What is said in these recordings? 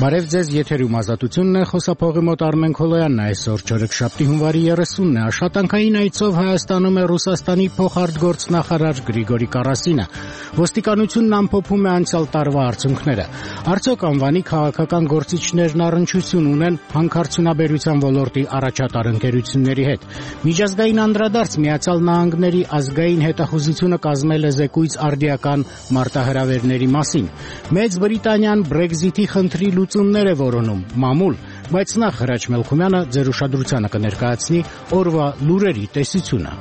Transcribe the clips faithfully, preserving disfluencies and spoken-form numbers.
Բարև ձեզ, եթերում ազատությունն է, խոսափողի մոտ Արմեն Քոլոյանն է, այսօր չորեքշաբթի հունվարի երեսունն է, աշխատանքային այցով Հայաստանում է Ռուսաստանի փոխարտգործնախարար Գրիգորի Կարասինը, ոստիկանությունն ամփոփում է անցյալ տարվա արդյունքները, արդյոք անվանի քաղաքական գործիչներն առնչություն ունեն հանքարդյունաբերության ոլորտի առաջատար ընկերությունների հետ, միջազգային անդրադարձ Միացյալ Նահանգների ազգային հետախուզությունը կազմել է զեկույց արդիական մարտահրավերների մասին, Մեծ Բրիտանիան Brexit-ի խնդրի լուծումներ է որոնում, մամուլ, բայց նախ Հրաչ Մելքումյանը ձեր ուշադրությանը կներկայացնի օրվա լուրերի տեսությունը։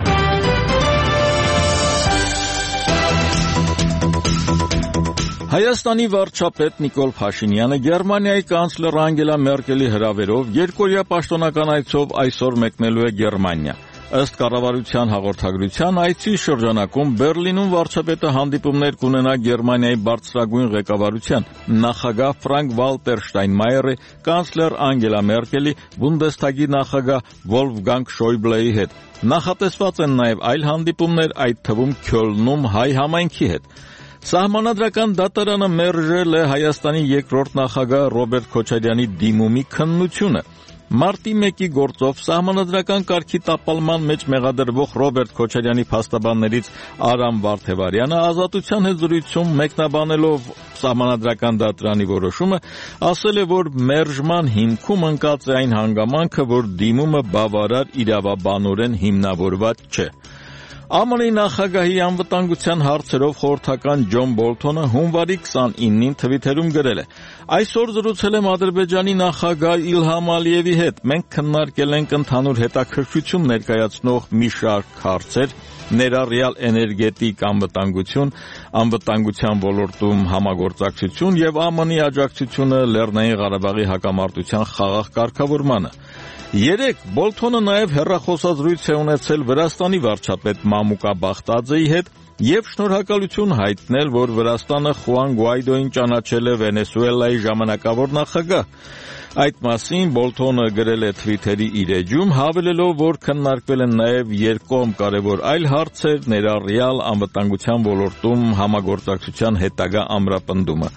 Հայաստանի վարչապետ Նիկոլ Փաշինյանը Գերմանիայի կանցլեր Անգելա Մերկելի հրավերով երկօրյա պաշտոնական այցով այսօր մեկնելու է Գերմանիա։ Ըստ կառավարության հաղորդագրության այցի շրջանակում Բերլինում վարչապետը հանդիպումներ կունենա Գերմանիայի բարձրագույն ղեկավարության նախագահ Ֆրանկ Վալտեր Շտայնմայերի, կանցլեր Անգելա Մերկելի, Բունդեսթագի նախագահ Վոլֆգանգ Շոյբլեի հետ։ Նախատեսված են նաև այլ հանդիպումներ, այդ թվում Քյոլնում հայ համայնքի հետ։ Սահմանադրական դատարանը մերժել է Հայաստանի երկրորդ նախագահ Ռոբերտ Քոչարյանի դիմումի քննությունը։ Մարտի մեկի գործով սահմանադրական կարգի տապալման մեջ մեղադրվող Ռոբերտ Քոչարյանի փաստաբաններից Արամ Վարդևարյանը ազատության հետ զրույցում մեկնաբանելով սահմանադրական դատարանի որոշումը ասել է, որ մերժման հիմքում ընկած է այն հանգամանքը, որ դիմումը բավարար իրավաբանորեն հիմնավորված չէ։ ԱՄՆ-ի նախագահի անվտանգության հարցերով խորհրդական Ջոն Բոլթոնը հունվարի քսանինին թվիթերում գրել է. Այսօր զրուցել եմ Ադրբեջանի նախագահ Իլհամ Ալիևի հետ։ Մենք քննարկել ենք ընդհանուր հետաքրքրություն ներկայացնող մի շարք հարցեր, ներառյալ էներգետիկ անվտանգություն, անվտանգության ոլորտում համագործակցություն եւ ԱՄՆ-ի աջակցությունը Լեռնային Ղարաբաղի հակամարտության խաղաղ կարգավորմանը։ Երեկ Բոլթոնը նաև հեռախոսազրույց է ունեցել Վրաստանի վարչապետ Մամուկա Բախտաձեի հետ եւ շնորհակալություն հայտնել, որ Վրաստանը Խուան Գուայդոին ճանաչել է Վենեսուելայի ժամանակավոր նախագահ։ Այդ մասին Բոլթոնը գրել է Twitter-ի իր էջում, հավելելով, որ քննարկվել են նաև երկկողմ կարևոր այլ հարցեր, ներառյալ անվտանգության ոլորտում համագործակցության հետագա ամրապնդումը։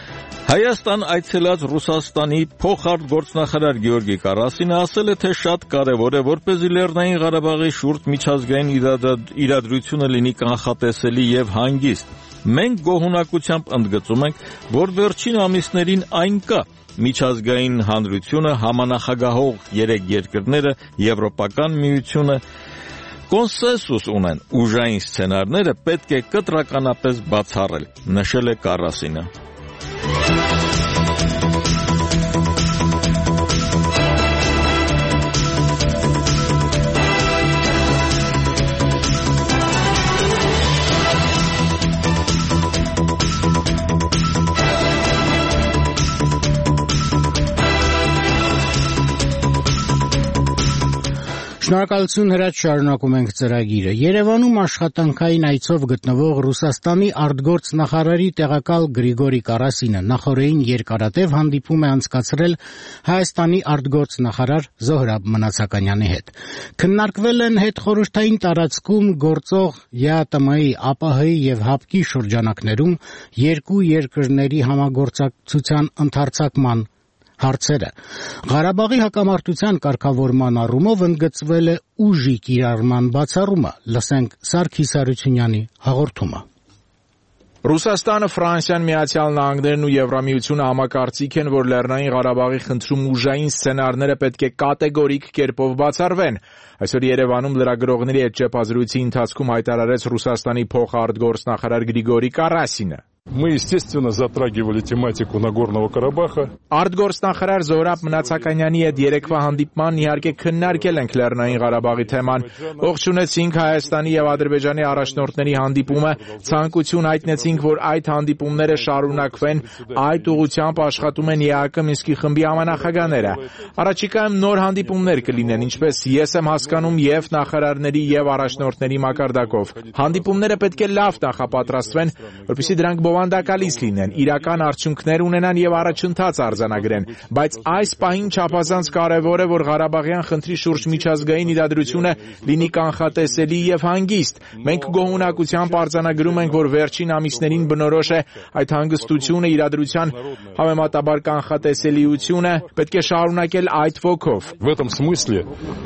Հայաստան այցելած Ռուսաստանի փոխարտգործնախարար Գեորգի Կարասինը ասել է, թե շատ կարևոր է, որպեսզի Լեռնային Ղարաբաղի շուրջ միջազգային իրադրությունը լինի կանխատեսելի եւ հանգիստ։ Մենք գոհունակությամբ ընդգծում ենք, որ վերջին ամիսներին այն կա, միջազգային հանրությունը, համանախագահող երեք երկրները, Եվրոպական միությունը կոնսենսուս ունեն, ուժային սցենարները պետք է կտրականապես բացառել, նշել է Կարասինը։ Շնորհակալություն Հրաչ, շարունակում ենք ծրագիրը։ Երևանում աշխատանքային այցով գտնվող Ռուսաստանի արտգործնախարարի տեղակալ Գրիգորի Կարասինը նախօրեին երկարատև հանդիպում է անցկացրել Հայաստանի արտգործնախարար Զոհրաբ Մնացականյանի հետ։ Քննարկվել են հետխորհրդային տարածքում գործող ԵԱՏՄ-ի, ԱՊՀ-ի եւ ՀԱՊԿ-ի շրջանակներում երկու երկրների համագործակցության ընդարձակման հարցերը։ Ղարաբաղի հակամարտության կարգավորման առումով ընդգծվել է ուժի կիրառման բացառումը։ Լսենք Սարգիս Հարությունյանի հաղորդումը։ Ռուսաստանը, Ֆրանսիան, Միացյալ Նահանգներն ու Եվրամիությունը համակարծիք են, որ Լեռնային Ղարաբաղի խնդրում ուժային սցենարները պետք է կատեգորիկ կերպով բացառվեն։ Այսօր Երևանում լրագրողների հետ ճեպազրույցի ընթացքում հայտարարեց Ռուսաստանի փոխարտգործնախարար Գրիգորի Կարասինը։ Мы, естественно, затрагивали тематику Нагорного Карабаха. Արտգործնախարար Զոհրաբ Մնացականյանի հետ երեկվա հանդիպման իհարկե քննարկել ենք Լեռնային Ղարաբաղի թեման։ Ողջունեցինք Հայաստանի եւ Ադրբեջանի առաջնորդների հանդիպումը, ցանկություն հայտնեցինք, որ այդ հանդիպումները շարունակվեն, այդ ուղղությամբ աշխատում են ԵԱՀԿ Մինսկի խմբի համանախագահները։ Առաջիկայում նոր հանդիպումներ կլինեն, ինչպես ես եմ հասկանում, եւ նախարարների եւ առաջնորդների մակարդակով։ Հանդիպումները պետք է լավ նախապատրաստվեն, որպեսզի դրանք բովանդակալից լինեն, իրական արդյունքներ ունենան եւ առաջընթաց արձանագրեն, բայց այս պահին չափազանց կարեւոր է, որ Ղարաբաղյան խնդրի շուրջ միջազգային իրադրությունը լինի կանխատեսելի եւ հանգիստ։ Մենք գոհունակությամբ արձանագրում ենք, որ վերջին ամիսներին բնորոշ է այդ հանգստությունը, իրադրության համեմատաբար կանխատեսելիությունը, պետք է շարունակել այդ ոգով։ В этом смысле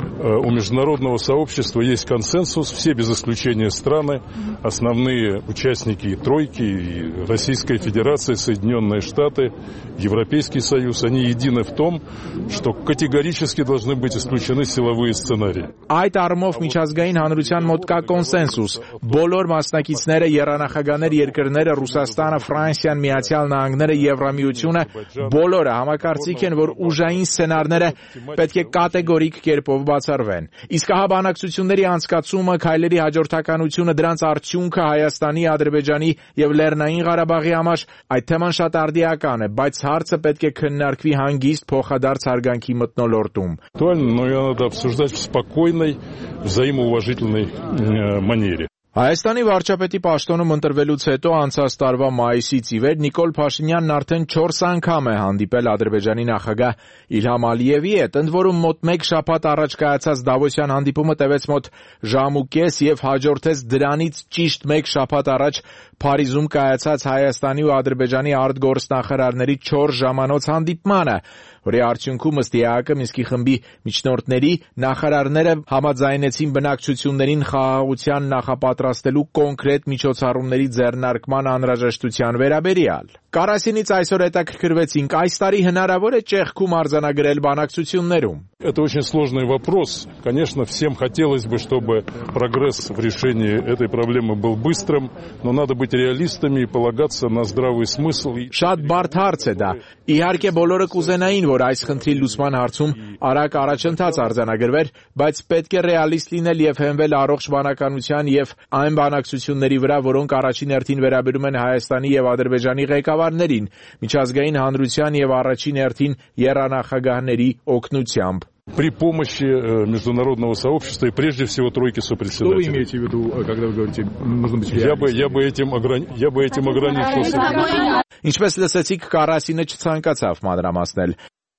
у международного сообщества есть консенсус, все без исключения страны, основные участники тройки, и Российская Федерация, Соединенные Штаты, Европейский Союз, они едины в том, что категорически должны быть исключены силовые сценарии. Այդ առումով միջազգային հանրության մոտ կա կոնսենսուս։ Բոլոր մասնակիցները, եռանախագահներ երկրները, Ռուսաստանը, Ֆրանսիան, Միացյալ Նահանգները, Եվրամիությունը, բոլորը համակարծիք են, որ ուժային սցենարները պետք է կատեգորիկ կերպով բացառվեն։ Իսկ ահա բանակցությունների անցկացումը, քայլերի հաջորդականությունը, դրանց արդյունքը Հայաստանի, Ադրբեջանի եւ Լեռնային Ղարաբաղի համար այդ թեման շատ արդիական է, բայց հարցը պետք է քննարկվի հանգիստ փոխադարձ հարգանքի մթնոլորտում։ Но ее надо обсуждать в спокойной, взаимоуважительной манере. Հայաստանի վարչապետի պաշտոնում ընտրվելուց հետո անցած տարվա մայիսից ի վեր Նիկոլ Փաշինյանն արդեն չորս անգամ է հանդիպել Ադրբեջանի նախագահ Իլհամ Ալիևի հետ, ընդ որում մոտ մեկ շաբաթ առաջ կայացած Դավոսյան հանդիպումը տևեց մոտ ժամ ու կես եւ հաջորդեց դրանից ճիշտ մեկ շաբաթ առաջ Փարիզում կայացած Հայաստանի ու Ադրբեջանի արտգործնախարարների չորս ժամանոց հանդիպմանը, որի արդյունքում ըստ ԵԱՀԿ Մինսկի խմբի միջնորդների նախարարները համաձայնեցին բնակչություններին խաղաղության նախապատրաստելու կոնկրետ միջոցառումների ձեռնարկման անհրաժեշտության վերաբերյալ։ Կարասինից այսօր հետաքրքրվեցինք, այս տարի հնարավոր է ճեղքում արձանագրել բանակցություններում։ Это очень сложный вопрос. Конечно, всем хотелось бы, чтобы прогресс в решении этой проблемы был быстрым, но надо быть реалистами и полагаться на здравый смысл. Շատ բարդ հարց է դա։ Իհարկե բոլորը կուզենային, որ այս խնդրի լուծման հարցում արագ առաջընթաց արձանագրվեր, բայց պետք է ռեալիստ լինել եւ հենվել առողջ բանականության եւ այն բանակցությունների վրա, որոնք առաջին հերթին վերաբերում են Հայաստանի եւ Ադրբեջանի ղեկավարներին, միջազգային հանրության եւ առաջին հերթին եռանախագահների օգնությամբ։ При помощи международного сообщества и прежде всего тройки сопредседателей. Что вы имеете в виду, когда вы говорите, нужно быть я бы, я бы этим ограни... я бы этим ограничился. Ինչպես լսեցիք, Կարասինը չցանկացավ մանրամասնել։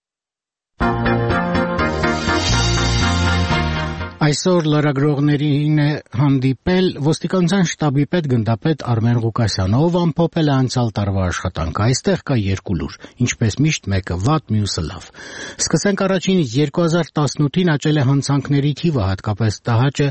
Այսօր լրագրողներին է հանդիպել ոստիկանության շտաբի պետ գնդապետ Արմեն Ղուկասյանը, ով ամփոփել է անցյալ տարվա աշխատանքը։ Այստեղ կա երկու լուր, ինչպես միշտ մեկը վատ, մյուսը լավ։ Սկսենք առաջինից երկու հազար տասնութին աճել է հանցանքների թիվը, հատկապես տհաճը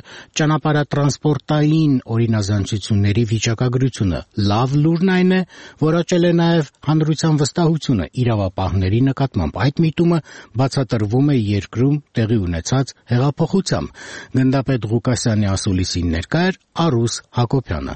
ճանապարհատրանսպորտային օրինազանցությունների վիճակագրությունը։ Լավ լուրն այն է, որ աճել է նաև հանրության վստահությունը իրավապահների նկատմամբ։ Այդ միտումը բացատրվում է երկրում տեղի ունեցած հեղափոխությամբ։ Գնդապետ Ղուկասյանի ասուլիսին ներկա էր Արուս Հակոբյանը։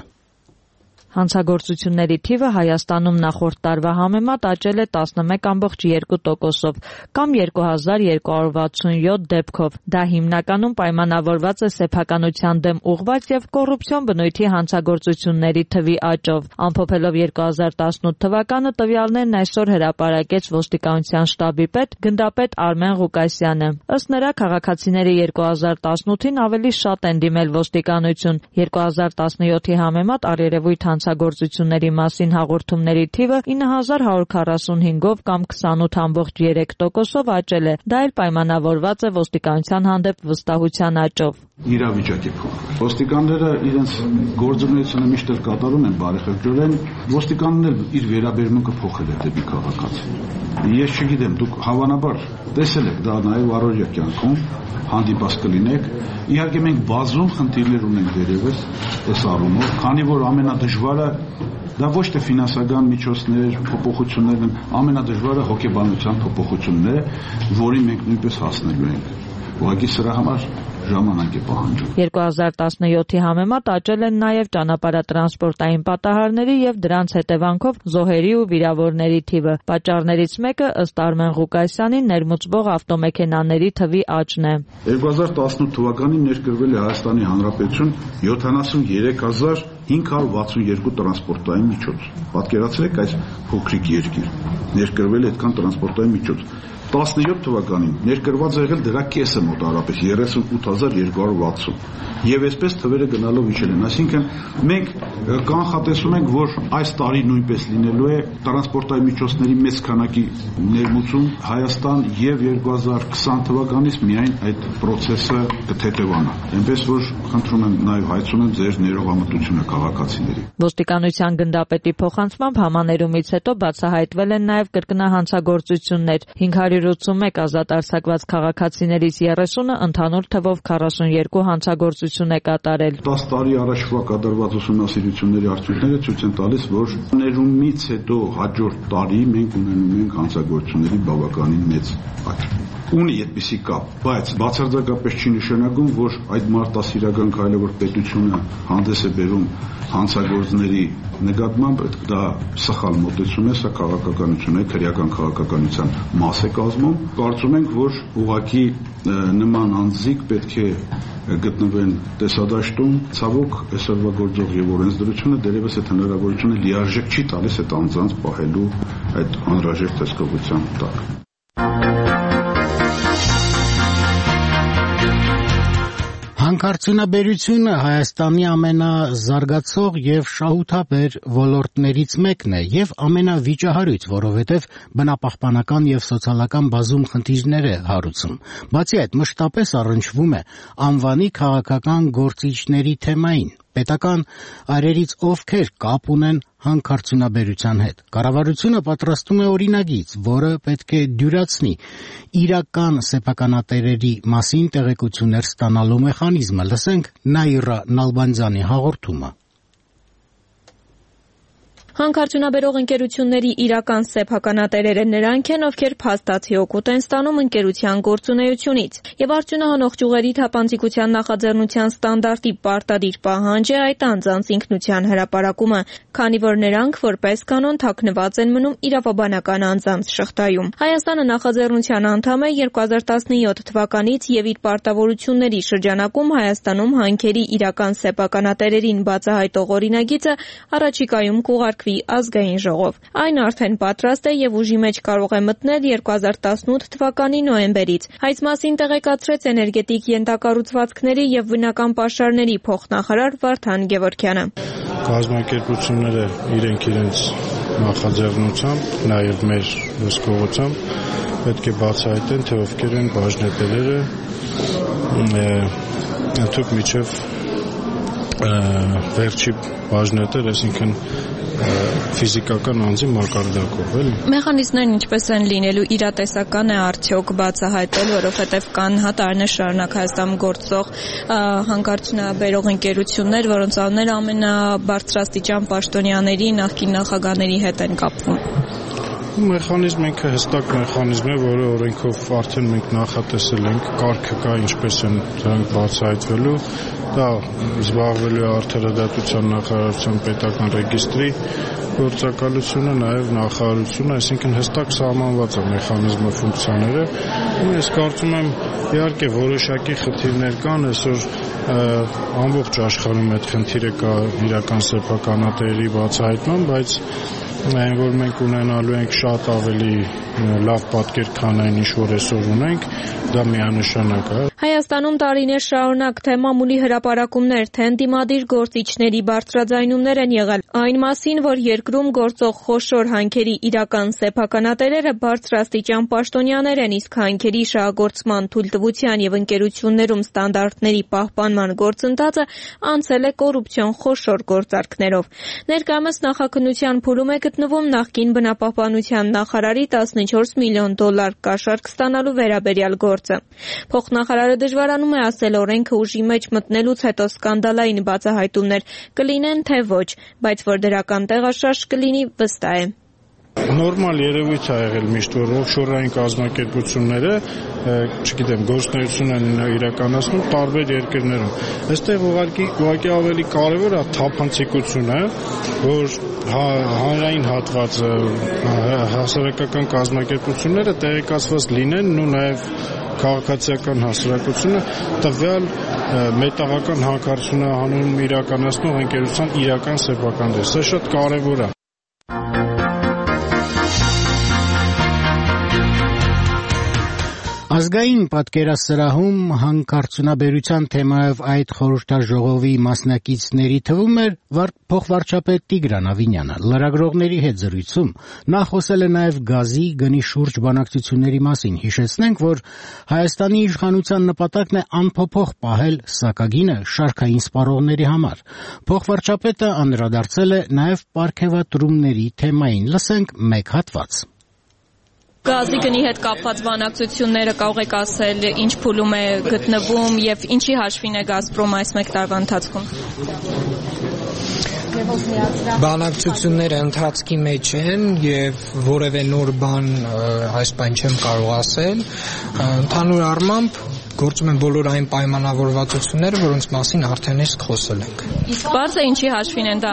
Հանցագործությունների թիվը Հայաստանում նախորդ տարվա համեմատ աճել է տասնմեկ կόμμα երկու տոկոսով կամ երկու հազար երկու հարյուր վաթսունյոթ դեպքով։ Դա հիմնականում պայմանավորված է սեփականության դեմ ուղղված եւ կոռուպցիոն բնույթի հանցագործությունների թվի աճով։ Ամփոփելով երկու հազար տասնութ թվականը տվյալներն այսօր հրապարակեց ոստիկանության շտաբի պետ գնդապետ Արմեն Ղուկասյանը։ Ըստ նրա, քաղաքացիները երկու հազար տասնութին ավելի շատ են դիմել ոստիկանություն։ երկու հազար տասնյոթի համեմատ առերևույթ հանցագործությունների մասին հաղորդումների թիվը ինը հազար հարյուր քառասունհինգով կամ քսանութ կόμμα երեք տոկոսով աճել է։ Դա էլ պայմանավորված է ոստիկանության հանդեպ վստահության աճով։ Իրավիճակի փոխ։ Ոստիկանները իրենց գործունեությունը միշտ էլ կատարում են բարեխիղճորեն, ոստիկանն էլ իր վերաբերմունքը փոխել է դեպի քաղաքացի։ Ես չգիտեմ, դուք հավանաբար տեսել եք դա նաև առօրյա կյանքում, հանդիպած կլինեք։ Իհարկե մենք բազում խնդիրներ ունենք դերևս այս առումով, քանի որ ամենադժվարը դա ոչ թե ֆինանսական միջոցներ, փոփոխություններ են, ամենադժվարը հոգեբանության փոփոխությունն է, որին մենք նույնպես հասնելու ենք։ Ուղղակի սրա համար ժամանակ է պահանջում։ երկու հազար տասնյոթի համեմատ աճել են նաև ճանապարհատրանսպորտային պատահարների եւ դրանց հետևանքով զոհերի ու վիրավորների թիվը։ Պատճառներից մեկը ըստ Արմեն Ղուկասյանի ներմուծվող ավտոմեքենաների թվի աճն է։ երկու հազար տասնութ թվականին ներկրվել է Հայաստանի Հանրապետություն յոթանասունյերեք հազար հինգ հարյուր վաթսունյոթ տրանսպորտային միջոց։ Պատկերացրեք այս փոքրիկ երկիր ներկրվել է այդքան տրանսպորտային միջոց։ տասնյոթ թվականին ներկրված եղել դրա կեսը մոտավորապես երեսունութ հազար երկու հարյուր վաթսուն եւ այսպես թվերը գնալով իջել են, այսինքն մենք կանխատեսում ենք, որ այս տարի նույնպես լինելու է տրանսպորտային միջոցների մեծ քանակի ներմուծում Հայաստան եւ երկու հազար քսան թվականից միայն այդ process-ը կթեթևանա, այնպես որ խնդրում եմ նաեւ հայցում եմ ձեր ներողամտությունը քաղաքացիների։ Ոստիկանության գնդապետի փոխանցմամբ համաներումից հետո բացահայտվել են նաեւ կրկնահանցագործություններ, հինգ հարյուր ութսունմեկ ազատ արձակված քաղաքացիներից երեսունը ընդհանուր թվով քառասունյոթ հանցագործություն է կատարել։ տասը տարի առաջվա կատարված ուսումնասիրությունների արդյունքները ցույց են տալիս, որ ներումից հետո հաջորդ տարի մենք ունենում ենք հանցագործությունների բավականին մեծ աճ։ Ունի այդպիսի կապ, բայց բացարձակապես չի նշանակում, որ այդ մարտահրավերական քայլը, որ պետությունը հանդես է բերում հանցագործների նկատմամբ, դա սխալ մոտեցում է, սա քաղաքականություն է, քրեական քաղաքականության մաս է կազմում։ Կարծում ենք, որ ուղղակի նման անձիկ պետք է գտնվեն տեսադաշտում, ցավոք այսօրվա գործող եւ օրենսդրությունը դերևս այդ հնարավորությունը լիարժեք չի տալիս այդ անձանց պահելու այդ անհրաժեշտ հսկողության տակ։ Հանքարդյունաբերությունը Հայաստանի ամենազարգացող եւ շահութաբեր ոլորտներից մեկն է եւ ամենավիճահարույց, որովհետեւ բնապահպանական եւ սոցիալական բազում խնդիրներ է հարուցում։ Բացի այդ, մշտապես առնչվում է անվանի քաղաքական գործիչների թեմային։ Պետական այրերից ովքեր կապ ունեն հանքարդյունաբերության հետ։ Կառավարությունը պատրաստում է օրինագիծ, որը պետք է դյուրացնի իրական սեփականատերերի մասին տեղեկություններ ստանալու մեխանիզմը։ Լսենք Նաիրա Նալբանդյանի հաղորդումը։ Հանքարդյունաբերող ընկերությունների իրական սեփականատերերը նրանք են, ովքեր փաստացի օգուտ են ստանում ընկերության գործունեությունից, եւ արդյունահանող ճյուղերի թափանցիկության նախաձեռնության ստանդարտի պարտադիր պահանջ է այդ անձանց ինքնության հրապարակումը, քանի որ նրանք որպես կանոն թաքնված են մնում իրավաբանական անձանց շղթայում։ Հայաստանը նախաձեռնության անդամ է երկու հազար տասնյոթ թվականից եւ իր պարտավորությունների շրջանակում Հայաստանում հանքերի իրական սեփականատերերին բացահայտող օրինագիծը առաջիկայում կուղարկվի ազգային ժողով։ Այն արդեն պատրաստ է եւ ուժի մեջ կարող է մտնել երկու հազար տասնութ թվականի նոյեմբերից։ Այս մասին տեղեկացրեց էներգետիկ ենթակառուցվածքների եւ բնական պաշարների փոխնախարար Վարդան Գևորգյանը։ Կազմակերպությունները իրենք իրենց նախաձեռնությամբ, նաեւ մեր հսկողությամբ պետք է բացահայտեն, թե ովքեր են բաժնետերերը, ընդհանուր միջև վերջի բաժնետեր, այսինքն ֆիզիկական անձի մակարդակով, էլի։ Մեխանիզմներն ինչպես են լինելու, իրատեսական է արդյոք բացահայտել, որովհետև կան հատարներ շարունակ Հայաստանում գործող հանքարդյունաբերող ընկերություններ, որոնց անունները ամենաբարձրաստիճան պաշտոնյաների, նախկին նախագահների հետ են կապվում։ Մեխանիզմը ինքը հստակ մեխանիզմ է, որը օրենքով արդեն մենք նախատեսել ենք, կարգը կա ինչպես են դրանք բացահայտվելու, դա զբաղվելու է արդարադատության նախարարության պետական ռեգիստրի գործակալությունը, նաև նախարարությունը, այսինքն հստակ սահմանված է մեխանիզմը ֆունկցիաները։ Ես կարծում եմ, իհարկե որոշակի խնդիրներ կան, այսօր ամբողջ աշխարհում այդ խնդիրը կա իրական սեփականատերերի բացահայտման, բայց այն որ մենք ունենալու ենք շատ ավելի լավ պատկեր, քան այն ինչ որ այսօր ունենք, դա միանշանակ է։ Հայաստանում տարիներ շարունակ թե մամուլի հրապարակումներ, թե ընդդիմադիր գործիչների բարձրաձայնումներ են եղել այն մասին, որ երկրում գործող խոշոր հանքերի իրական սեփականատերերը բարձրաստիճան պաշտոնյաներ են, իսկ հանքերի շահագործման թույլտվության եւ ընկերություններում ստանդարտների պահպանման գործընթացը անցել է կոռուպցիոն խոշոր գործարքներով։ Ներկայումս նախաքննության փուլում է գտնվում նախկին բնապահպանության նախարարի տասնչորս միլիոն դոլար կաշառք ստանալու վերաբերյալ գործը։ Փոխնախարարը դժվարանում է ասել օրենքը ուժի մեջ մտնելուց հետո սկանդալային բացահայտումներ կլինեն թե ոչ, բայց որ դրական տեղաշարժ կլինի վստահ է։ Նորմալ երևույթ է եղել միշտ, որ օֆշորային կազմակերպությունները, չգիտեմ, գործունեություն են իրականացնում տարբեր երկրներում։ Այստեղ ուղղակի ուղղակի ավելի կարևոր է թափանցիկությունը, որ հանրային հատվածը, հասարակական կազմակերպությունները տեղեկացված լինեն ու նաև քաղաքացիական հասարակությունը տվյալ մետաղական հանքարդյունահանում իրականացնող ընկերության իրական սեփական դեր։ Սա շատ կարևոր է։ Ազգային պատկերասրահում հանքարդյունաբերության թեմայով այդ խորհրդաժողովի մասնակիցների թվում էր փոխվարչապետ Տիգրան Ավինյանը։ Լրագրողների հետ զրույցում նա խոսել է նաև գազի գնի շուրջ բանակցությունների մասին։ Հիշեցնենք, որ Հայաստանի իշխանության նպատակն է անփոփոխ պահել սակագինը շարքային սպառողների համար։ Փոխվարչապետը անդրադարձել է նաև պարգևատրումների թեմային։ Լսենք մեկ հատված։ Գազի գնի հետ կապված բանակցությունները կարող եք ասել ինչ փուլում է գտնվում եւ ինչի հաշվին է Գազպրոմը այս մեկ տարվա ընթացքում։ Բանակցությունները ընթացքի մեջ են եւ որևէ նոր բան այս բան չեմ կարող ասել։ Ընդհանուր առմամբ գործում են բոլոր այն պայմանավորվածությունները, որոնց մասին արդեն իսկ խոսել ենք։ Իսկ բարձ է ինչի հաշվին են դա։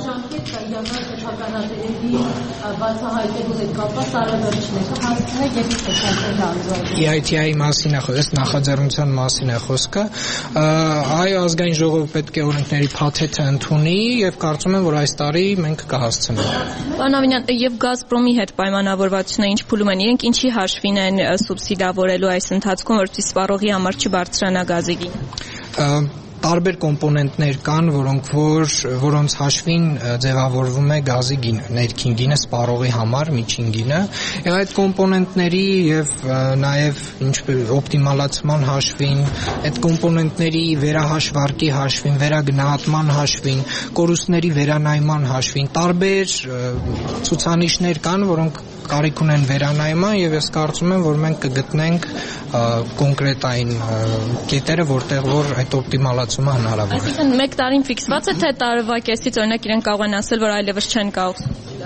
E I T I-ի մասին է խոսքը, նախաձեռնության մասին է խոսքը։ Այո, ազգային ժողովը պետք է օրենքների փաթեթը ընդունի եւ կարծում եմ, որ այս տարի մենք կհասցնենք։ Պարոն Ավինյան, եւ Գազպրոմի հետ պայմանավորվածությունը ինչ փուլում են, իրենք ինչի հաշվին են սուբսիդավորելու այս ընթացքում, որպեսզի սպառողի համար չբարձրանա գազի գինը։ Տարբեր կոմպոնենտներ կան, որոնք որ որոնց հաշվին ձևավորվում է գազի գինը, ներքին գինը, սպառողի համար միջին գինը։ Եվ այդ կոմպոնենտների եւ նաեւ ինչպես օպտիմալացման հաշվին, այդ կոմպոնենտների վերահաշվարկի հաշվին, վերագնահատման հաշվին, կորուստների վերանայման հաշվին տարբեր ցուցանիշներ կան, որոնք կարիք ունեն վերանայման եւ ես կարծում եմ, որ մենք կգտնենք կոնկրետ այն կետերը, որտեղ որ այդ օպտիմալացումը հնարավոր է։ Այսինքն մեկ տարին ֆիքսված է, թե տարվա կեսից օրինակ իրենք կարող են ասել, որ այլևս չեն կարող։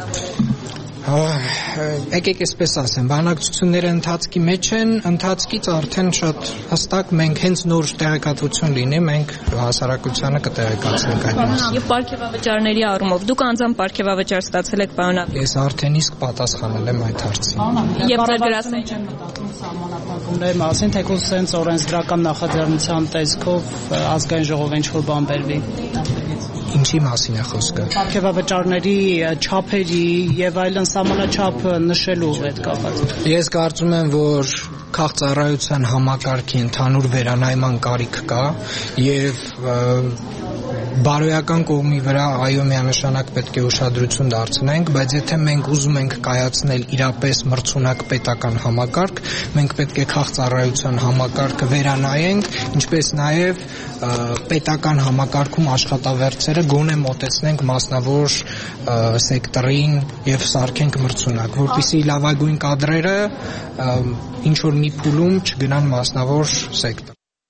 Եկեք այսպես ասեմ, բանակցությունները ընթացքի մեջ են, ընթացքից արդեն շատ հստակ մենք հենց նոր տեղեկատվություն լինի, մենք հասարակությանը կտեղեկացնենք այդ մասին։ Եվ պարգևավճարների առումով դուք անձամբ պարգևավճար ստացել եք, պարոն Ավինյան։ Ես արդեն իսկ պատասխանել եմ այդ հարցին։ Եվ ձեր գրասենյակը չեն մտածում սահմանափակումների մասին, թեկուզ սենց օրենսդրական նախաձեռնության տեսքով ազգային ժողովը ինչ-որ բան բերվի։ Ինչի մասին է խոսքը։ Պարգևավճարների չափերի եւ այլն սահմանաչափը նշելու հետ կապված։ Ես կարծում եմ, որ քաղաքծառայության համակարգի ընդհանուր վերանայման կարիք կա եւ բարոյական կողմի վրա այո միանշանակ պետք է ուշադրություն դարձնենք, բայց եթե մենք ուզում ենք կայացնել իրապես մրցունակ պետական համակարգ, մենք պետք է քաղաքծառայության համակարգը վերանայենք, ինչպես նաև պետական համակարգում աշխատավարձերը գոնե մոտեցնենք մասնավոր սեկտորին եւ սարքենք մրցունակ, որպեսզի լավագույն կադրերը ինչ որ մի փուլում չգնան մասնավոր սեկտոր։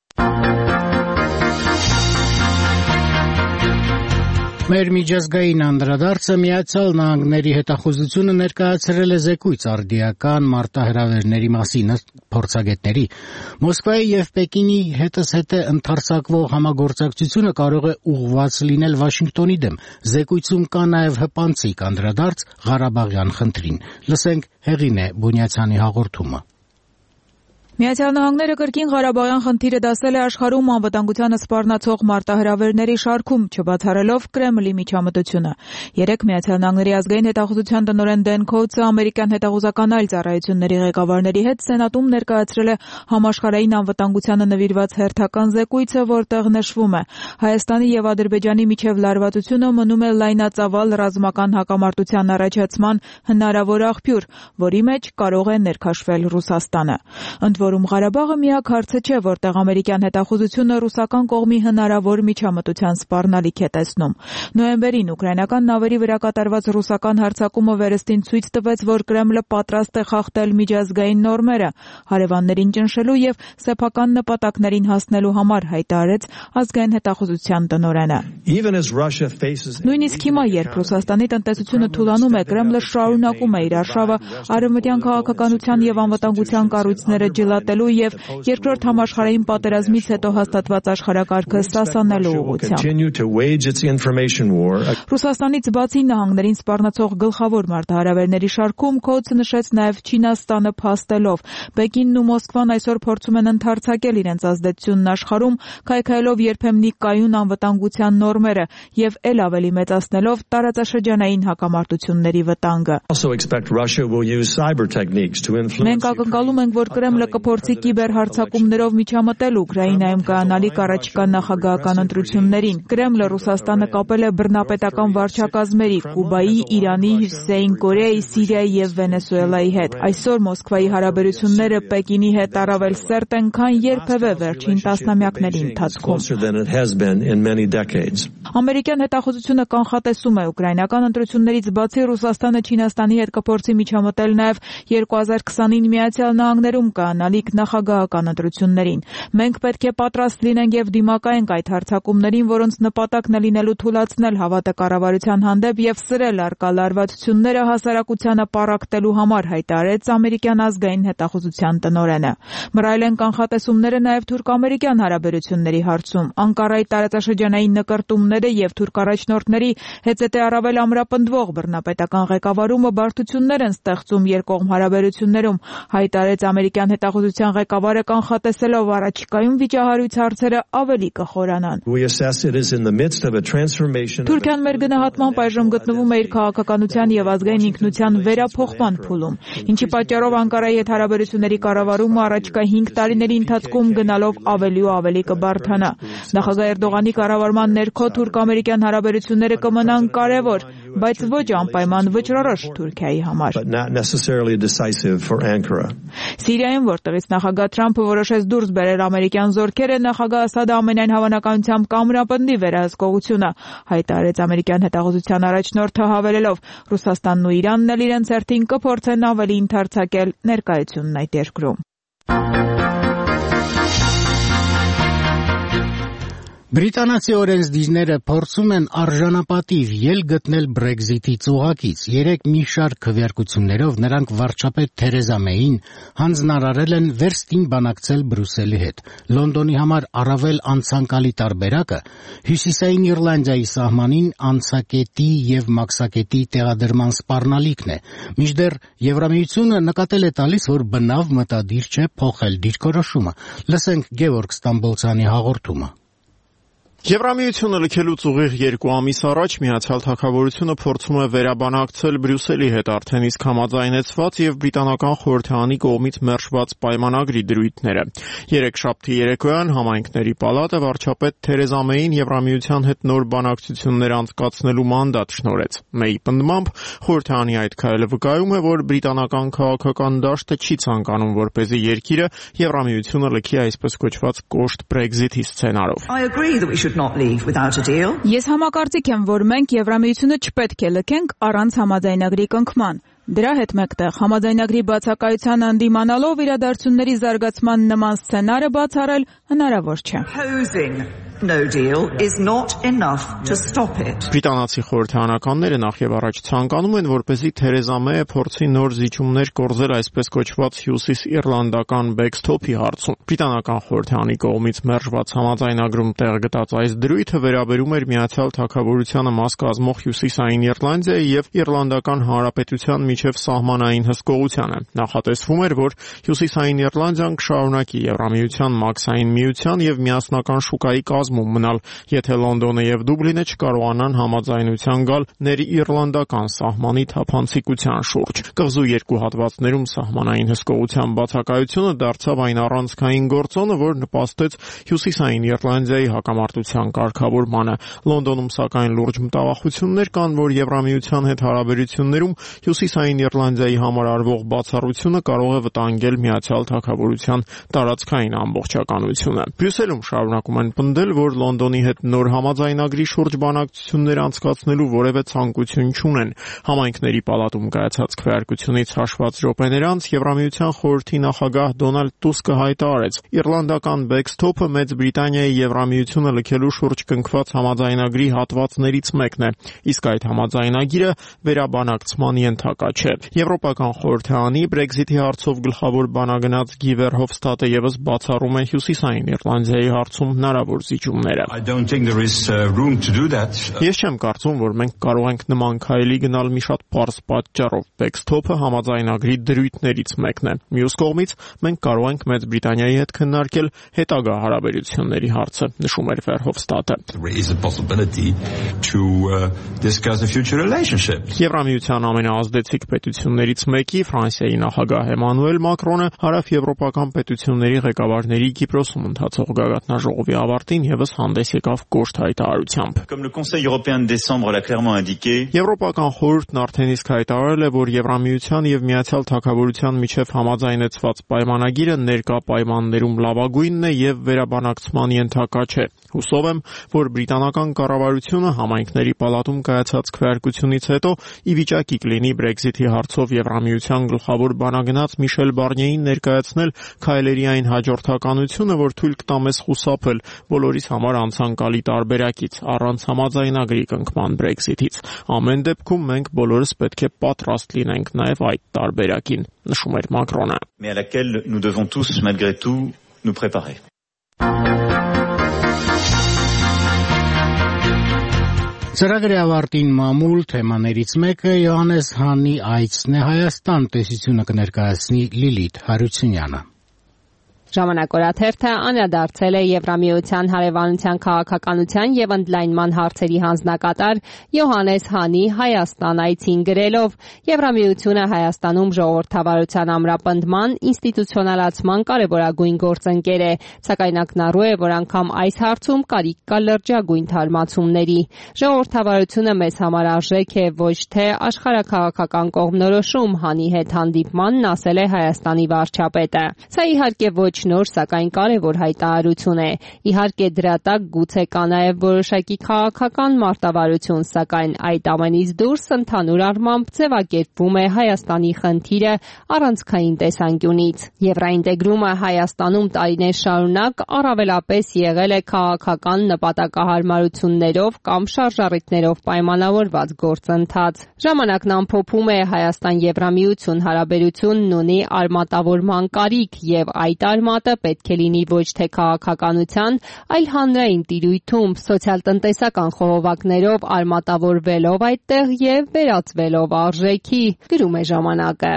Մեր միջազգային անդրադարձը Միացյալ Նահանգների հետախուզությունը ներկայացրել է զեկույց արդիական մարտահրավերների մասին փորձագետների։ Մոսկվայի եւ Պեկինի հետզհետե ընդարձակվող համագործակցությունը կարող է ուղղված լինել Վաշինգտոնի դեմ։ Զեկույցում կա նաեւ հպանցիկ անդրադարձ Ղարաբաղյան խնդրին։ Լսենք Հեղինե Բունյացյանի հաղորդումը։ Միացյալ Նահանգները կրկին Ղարաբաղյան խնդիրը դասել է աշխարհում անվտանգությանը սպառնացող մարտահրավերների շարքում, չբացառելով Կրեմլի միջամտությունը։ Երեկ Միացյալ Նահանգների ազգային հետախուզության տնօրեն Դեն Քոուցը ամերիկյան հետախուզական այլ ծառայությունների ղեկավարների հետ Սենատում ներկայացրել է համաշխարհային անվտանգությանը նվիրված հերթական զեկույցը, որտեղ նշվում է. Հայաստանի եւ Ադրբեջանի միջև լարվածությունը մնում է լայնածավալ ռազմական հակամարտության առաջացման հնարավոր աղբյուր, որի մեջ կարող է ներքաշվել Ռուսաստանը։ Որում Ղարաբաղը միակ հարցը չէ, որտեղ ամերիկյան հետախուզությունը ռուսական կողմի հնարավոր միջամտության սպառնալիք է տեսնում։ Նոյեմբերին ուկրաինական նավերի վրա կատարված ռուսական հարձակումը վերստին ցույց տվեց, որ Կրեմլը պատրաստ է խախտել միջազգային նորմերը, հարևաններին ճնշելու եւ սեփական նպատակներին հասնելու համար, հայտարարեց ազգային հետախուզության տնօրենը։ Նույնիսկ հիմա, երբ Ռուսաստանի տնտեսությունը թուլանում է, Կրեմլը շարունակում է իր արշավը արևմտյան քաղաքականության եւ անվտանգության կառույցները ատելու եւ երկրորդ համաշխարհային պատերազմից հետո հաստատված աշխարհակարգը սասանելու ուղղությամբ։ Ռուսաստանից բացի նահանգներին սպառնացող գլխավոր մարտահրավերների շարքում Քոուցը նշեց նաեւ Չինաստանը փաստելով։ Պեկինն ու Մոսկվան այսօր փորձում են ընդարձակել իրենց ազդեցությունն աշխարհում, քայքայելով երբեմնի կայուն անվտանգության նորմերը եւ ել ավելի մեծացնելով տարածաշրջանային հակամարտությունների վտանգը։ Մենք ակնկալում ենք, որ Կրեմլը կփորձի կիբերհարձակումներով միջամտել Ուկրաինայում կայանալիք առաջիկա նախագահական ընտրություններին։ Կրեմլը Ռուսաստանը կապել է բռնապետական վարչակազմերի Կուբայի, Իրանի, Հյուսիսային Կորեայի, Սիրիայի եւ Վենեսուելայի հետ։ Այսօր Մոսկվայի հարաբերությունները Պեկինի հետ առավել սերտ են, քան երբևէ վերջին տասնամյակների ընթացքում։ Ամերիկյան հետախուզությունը կանխատեսում է ուկրաինական ընտրություններից բացի Ռուսաստանը Չինաստանի հետ կփորձի միջամտել նաև երկու հազար քսանինը Միացյալ Նահանգներում կայանալիք նախագահական ընտրություններին։ Մենք պետք է պատրաստ լինենք եւ դիմակայենք այդ հարձակումներին, որոնց նպատակն է լինելու թուլացնել հավատը կառավարության հանդեպ եւ սրել արկա լարվածությունները հասարակությանը պառակտելու համար, հայտարարեց ամերիկյան ազգային հետախուզության տնօրենը։ Մռայլ են կանխատեսումները նաև թուրք-ամերիկյան հարաբերությունների հարցում։ Անկարայի տարածաշրջանային նկրտումները եւ թուրք առաջնորդների հետզհետե առավել ամրապնդվող բռնապետական ղեկավարումը բարդություններ են ստեղծում երկկողմ հարաբերություններում, հայտարարեց ամերիկյան հետախուզության ղեկավարը, կանխատեսելով առաջիկայում վիճահարույց հարցերը ավելի կխորանան։ Թուրքիան մեր գնահատմամբ այժմ գտնվում է իր քաղաքականության եւ ազգային ինքնության վերափոխման փուլում, ինչի պատճառով Անկարայի հետ հարաբերությունների կառավարումը առաջիկա հինգ տարիների ընթացքում գնալով ավելի ու ավելի կբարդանա։ Նախագահ Էրդողանի կառավարման ներքո թուրք-ամերիկյան հարաբերությունները կմնան կարևոր, բայց ոչ անպայման վճռորոշ Թուրքիայի համար։ Սիրիայում, որտեղից նախագահ Թրամփը որոշեց դուրս բերել ամերիկյան զորքերը, նախագահ Ասադը ամենայն հավանականությամբ կամրապնդի վերահսկողությունը, հայտարարեց ամերիկյան հետախուզության առաջնորդը, հավելելով. Ռուսաստանն ու Իրանն էլ իրենց հերթին կփորձեն ավելի ընդարձակել ներկայությունն այդ երկրում։ Բրիտանացի օրենսդիրները փորձում են արժանապատիվ ելք գտնել Brexit-ի ծուղակից։ Երեկ մի շարք քվեարկություններով նրանք վարչապետ Թերեզա Մեյին հանձնարարել են վերստին բանակցել Բրյուսելի հետ։ Լոնդոնի համար առավել անցանկալի տարբերակը Հյուսիսային Իռլանդիայի սահմանին անցակետի եւ մաքսակետի տեղադրման սպառնալիքն է։ Մինչդեռ Եվրամիությունը նկատել է տալիս, որ բնավ մտադիր չէ փոխել դիրքորոշումը։ Լսենք Գևորգ Ստամբոլցյանի հաղորդումը։ Եվրամիությունը լքելուց ուղիղ երկու ամիս առաջ Միացյալ Թագավորությունը փորձում է վերաբանակցել Բրյուսելի հետ արդեն իսկ համաձայնեցված եւ բրիտանական խորհրդարանի կողմից մերժված պայմանագրի դրույթները։ Երեքշաբթի երեկոյան համայնքների պալատը վարչապետ Թերեզա Մեյին Եվրամիության հետ նոր բանակցություններ անցկացնելու մանդատ շնորհեց։ Մեյի պնդմամբ խորհրդարանի այդ քայլը վկայում է, որ բրիտանական քաղաքական դաշտը չի ցանկանում, որպեսզի երկիրը Եվրամիությունը լքի այսպես կոչված կոշտ Brexit-ի սցենարով։ Ես համակարծիք եմ, որ մենք Եվրամիությունը չպետք է լքենք առանց համաձայնագրի կնքման։ Դրա հետ մեկտեղ համաձայնագրի բացակայությանը ընդդիմանալով իրադարձությունների զարգացման նման սցենարը բացառել հնարավոր չէ։ Բրիտանացի խորհրդարանականները նախ եւ առաջ ցանկանում են, որպեսզի Թերեզա Մեյը փորձի նոր զիջումներ կորզել այսպես կոչված հյուսիս-իռլանդական բեքսթոփի հարցում։ Բրիտանական խորհրդարանի կողմից մերժված համաձայնագրում տեղ գտած այս դրույթը վերաբերում էր Միացյալ Թագավորությանը մաս կազմող Հյուսիսային Իռլանդիայի եւ Իռլանդական Հանրապետության միջև սահմանային հսկողությանը։ Նախատեսվում էր, որ Հյուսիսային Իռլանդիան կշարունակի Եվրամիության մաքսային միության եւ միասնական շուկայի կազմում մնալ, եթե Լոնդոնը եւ Դուբլինը չկարողանան համաձայնության գալ ներիռլանդական սահմանի թափանցիկության շուրջ։ Կղզու երկու հատվածներում սահմանային հսկողության բացակայությունը դարձավ այն առանցքային գործոնը, որ նպաստեց Հյուսիսային Իռլանդիայի հակամարտության կարգավորմանը։ Լոնդոնում սակայն լուրջ մտավախություններ կան, որ Եվրամիության հետ հարաբերություններում Հյուսիսային Իռլանդիայի համար արվող բացառությունը կարող է վտանգել Միացյալ Թագավորության տարածքային ամբողջականությունը։ Բրյուսելում շարունակում են պնդել, որ Լոնդոնի հետ նոր համաձայնագրի շուրջ բանակցություններ անցկացնելու որևէ ցանկություն չունեն։ Համայնքների պալատում կայացած քվեարկությունից հաշված րոպեներ անց Եվրամիության խորհրդի նախագահ Դոնալդ Տուսկը հայտարարեց. Իռլանդական բեքսթոփը Մեծ Բրիտանիայի Եվրամիությունը լքելու շուրջ կնքված համաձայնագրի հատվածներից մեկն է, իսկ այդ համաձայնագիրը վերաբանակցման ենթակա չէ։ Եվրոպական խորհրդարանի Brexit-ի հարցով գլխավոր բանագնաց Գի Վերհոֆստադը եւս բացառում է Հյուսիսային Իռլանդիայի հարցում հնարավոր զիջում զիջումները։ Ես չեմ կարծում, որ մենք կարող ենք նման քայլի գնալ մի շատ պարզ պատճառով։ Backstop-ը համաձայնագրի դրույթներից մեկն է։ Մյուս կողմից մենք կարող ենք Մեծ Բրիտանիայի հետ քննարկել հետագա հարաբերությունների հարցը, նշում էր Verhofstadtը։ Եվրամիության ամենաազդեցիկ պետություններից մեկի Ֆրանսիայի նախագահ Էմանուել Մակրոնը հարավեվրոպական պետությունների ղեկավարների Կիպրոսում ընթացող գագաթնաժողովի ավարտին եւս հանդես եկավ կոշտ հայտարարությամբ։ Եվրոպական խորհուրդն արդեն իսկ հայտարարել է, որ Եվրամիության եւ Միացյալ Թագավորության միջև համաձայնեցված պայմանագիրը ներկա պայմաններում լավագույնն է եւ վերաբանակցման ենթակա չէ։ Հուսով եմ, որ բրիտանական կառավարությունը համայնքների պալատում կայացած քվեարկությունից հետո ի վիճակի կլինի Brexit-ի հարցով Եվրամիության գլխավոր բանագնաց Միշել Բարնիեին ներկայացնել քայլերի այն հաջորդականությունը, որ թույլ կտա մեզ խուսափել բոլորիս համար անցանկալի տարբերակից առանց համաձայնագրի կնքման Brexit-ից։ Ամեն դեպքում մենք բոլորս պետք է պատրաստ լինենք նաև այդ տարբերակին, նշում էր Մակրոնը։ Mais à laquelle nous devons tous malgré tout nous préparer. Ծրագրի ավարտին մամուլ թեմաներից մեկը Յոհաննես Հանի այցն է Հայաստան, տեսությունը կներկայացնի Լիլիթ Հարությունյանը։ Ժամանակորաթերթը անդրադարձել է Եվրամիության հարևանության քաղաքականության եւ ընդլայնման հարցերի հանձնակատար Յոհաննես Հանի Հայաստան այցին գրելով. Եվրամիությունը Հայաստանում ժողովրդավարության ամրապնդման, ինստիտուցիոնալացման կարևորագույն գործընկեր է, սակայն ակնառու է, որ անգամ այս հարցում կարիք կա լրջագույն թարմացումների։ Ժողովրդավարությունը մեզ համար արժեք է, ոչ թե աշխարհաքաղաքական կողմնորոշում, Հանի հետ հանդիպմանն ասել է Հայաստանի վարչապետը։ Սա իհարկե ոչ նոր, սակայն կարևոր հայտարարություն է։ Իհարկե դրա տակ գուցե կա նաև որոշակի քաղաքական մարտավարություն, սակայն այդ ամենից դուրս ընդհանուր առմամբ ձևակերպվում է Հայաստանի խնդիրը առանցքային տեսանկյունից։ Եվրաինտեգրումը Հայաստանում տարիներ շարունակ առավելապես եղել է քաղաքական նպատակահարմարություններով կամ շարժառիթներով պայմանավորված գործընթաց։ Ժամանակն ամփոփում է Հայաստան-Եվրամիություն հարաբերությունն ունի արմատավորման կարիք եւ այդ արմատը պետք է լինի ոչ թե քաղաքականության, այլ հանրային տիրույթում, սոցիալ-տնտեսական խողովակներով արմատավորվելով այդտեղ եւ վերածվելով արժեքի, գրում է ժամանակը։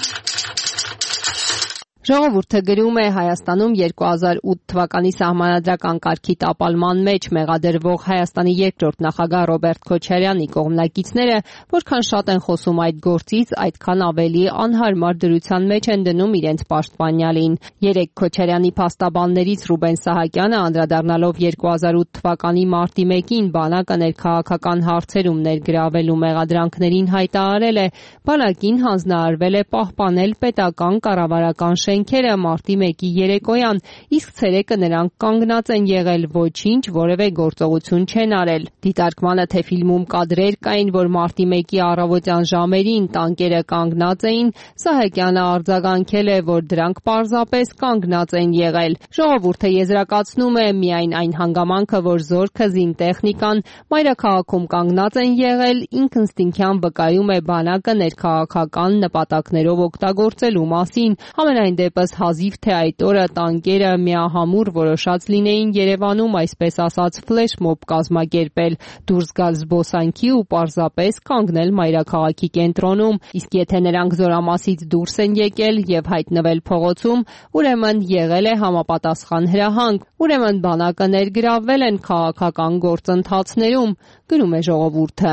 Ժողովուրդը գրում է Հայաստանում երկու հազար ութ թվականի սահմանադրական կարգի տապալման մեջ մեղադրվող Հայաստանի երկրորդ նախագահ Ռոբերտ Քոչարյանի կողմնակիցները որքան շատ են խոսում այդ գործից, այդքան ավելի անհարմար դրության մեջ են դնում իրենց պաշտպանյալին։ Երեք Քոչարյանի փաստաբաններից Ռուբեն Սահակյանը անդրադառնալով երկու հազար ութ թվականի մարտի մեկին բանակը ներքաղաքական հարցերում ներգրավելու մեղադրանքներին հայտարարել է, բանակին հանձնարարվել է պահպանել պետական կառավարական շենքերը մարտի մեկի երեկոյան, իսկ ցերեկը նրանք կանգնած են եղել, ոչինչ, որևէ գործողություն չեն արել։ Դիտարկմանը թե ֆիլմում կադրեր կային, որ մարտի մեկի առավոտյան ժամերին տանկերը կանգնած էին, Սահակյանը արձագանքել է, որ դրանք պարզապես կանգնած են եղել։ Ժողովուրդը եզրակացնում է միայն այն հանգամանքը, որ զորքը զինտեխնիկան մայրաքաղաքում կանգնած են եղել, ինքնստինքյան վկայում է բանակը ներքաղաքական նպատակներով օգտագործելու մասին։ Համենայն դեպս հազիվ թե այդ օրը տանկերը միահամուռ որոշած լինեին Երևանում այսպես ասած ֆլեշմոբ կազմակերպել, դուրս գալ զբոսանքի ու պարզապես կանգնել մայրաքաղաքի կենտրոնում, իսկ եթե նրանք զորամասից դուրս են եկել եւ հայտնվել փողոցում, ուրեմն եղել է համապատասխան հրահանգ, ուրեմն բանակը ներգրավվել են քաղաքական գործընթացներում, գրում է ժողովուրդը։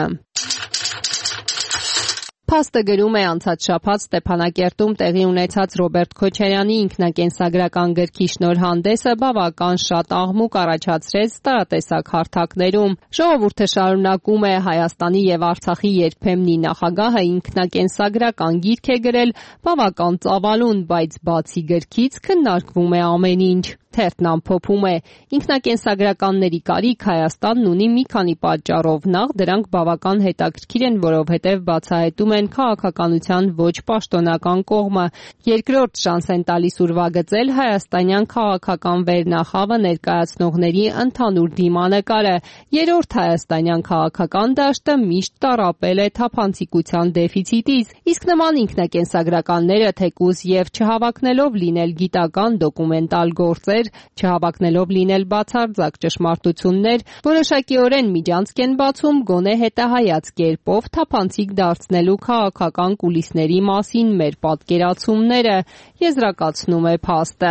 Փաստը գրում է անցած շաբաթ Ստեփանակերտում տեղի ունեցած Ռոբերտ Քոչարյանի ինքնակենսագրական գրքի շնորհանդեսը բավական շատ աղմուկ առաջացրեց տարատեսակ հարթակներում։ Ժողովուրդը շարունակում է Հայաստանի եւ Արցախի երբեմնի նախագահը ինքնակենսագրական գիրք է գրել բավական ծավալուն, բայց բացի գրքից քննարկվում է ամեն ինչ։ Թերթն ամփոփում է. ինքնակենսագրականների կարիք Հայաստանն ունի մի քանի պատճառով, նախ դրանք բավական հետաքրքիր են, որովհետև բացահայտում են քաղաքականության ոչ պաշտոնական կողմը, երկրորդ շանս են տալիս ուրվագծել հայաստանյան քաղաքական վերնախավը ներկայացնողների ընդհանուր դիմանկարը, երրորդ հայաստանյան քաղաքական դաշտը միշտ տառապել է թափանցիկության դեֆիցիտից, իսկ նման ինքնակենսագրականները թեկուզ եւ չհավաքնելով լինել գիտական դոկումենտալ գործեր լուրեր, չհավակնելով լինել բացարձակ ճշմարտություններ, որոշակիորեն միջանցք են բացում գոնե հետահայաց կերպով թափանցիկ դարձնելու քաղաքական կուլիսների մասին մեր պատկերացումները, եզրակացնում է փաստը։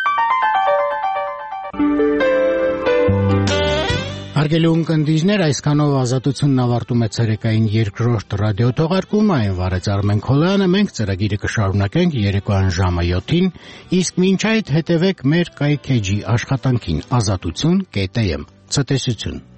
Հարգելի ունկնդիրներ, այսքանով Ազատությունն ավարտում է ցերեկային երկրորդ ռադիոթողարկումը, այն վարեց Արմեն Քոլյանը, մենք ծրագիրը կշարունակենք երեկոյան ժամը յոթին, իսկ մինչ այդ հետևեք մեր կայքեջի աշխատանքին ազատություն կետ էմ։ Ցտեսություն։